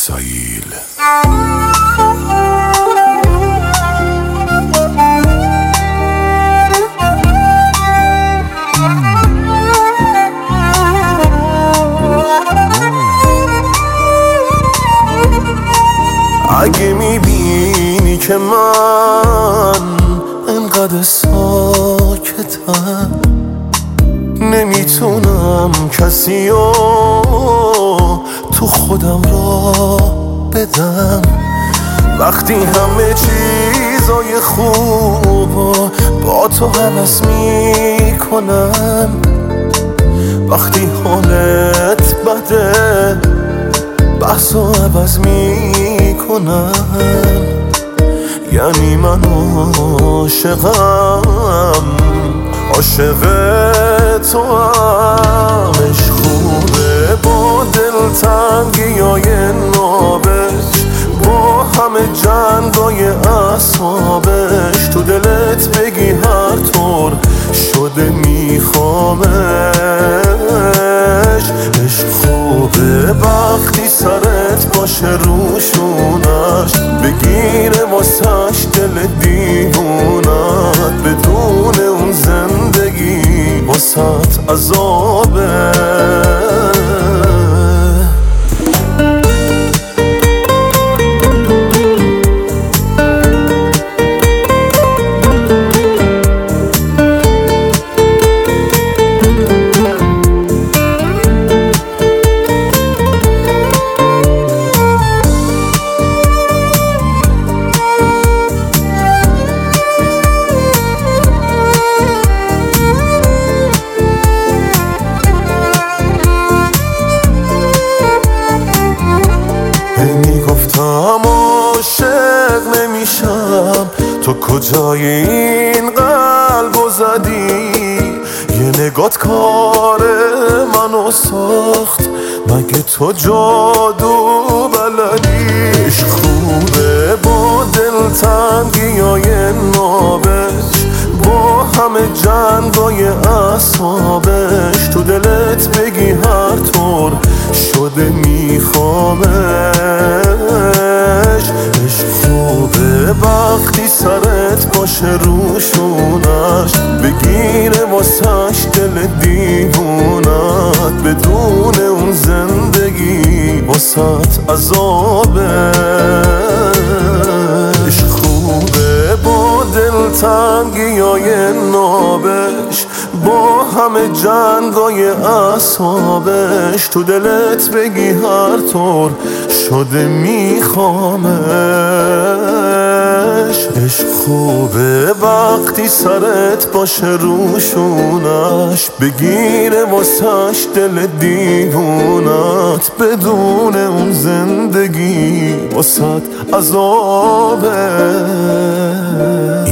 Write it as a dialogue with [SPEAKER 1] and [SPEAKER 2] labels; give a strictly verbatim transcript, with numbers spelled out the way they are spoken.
[SPEAKER 1] اسرائیل.
[SPEAKER 2] اگه میبینی که من انقدر ساکتم، نمیتونم کسی رو تو خودم را بدم، وقتی همه چیزای خوب با تو عوض میکنم، وقتی حالت بده بحث و عوض میکنم، یعنی من عاشقم، عاشق تو هم. عشق خوبه با دلتنگی های نابش، با همه جنگای اعصابش، تو دلت بگی هر طور شده میخوامش. عشق خوبه وقتی سرت باشه روشونش، بگیره واسش دل دیوونت، بدون اون زندگی واسط عذابه. میگفتم عاشق نمیشم، تو کجای این قلبو زدی؟ یه نگات کار منو ساخت، مگه تو جادو بلدی؟ عشق خوبه با دلتنگی های نابش، با همه جنگای اعصابش، تو دلت بگی هر طور شده میخوامش. عشق خوبه وقتی سرت باشه روشونش، بگیره واسش دل دیوونت، بدون اون زندگی واسط عذابه. عشق خوبه با دلتنگی های نابش، با همه جنگای اعصابش، تو دلت بگی هر طور شده میخوامش. عشق خوبه وقتی سرت باشه روشونش، بگیره واسش دل دیوونت، بدون اون زندگی واسط عذابه.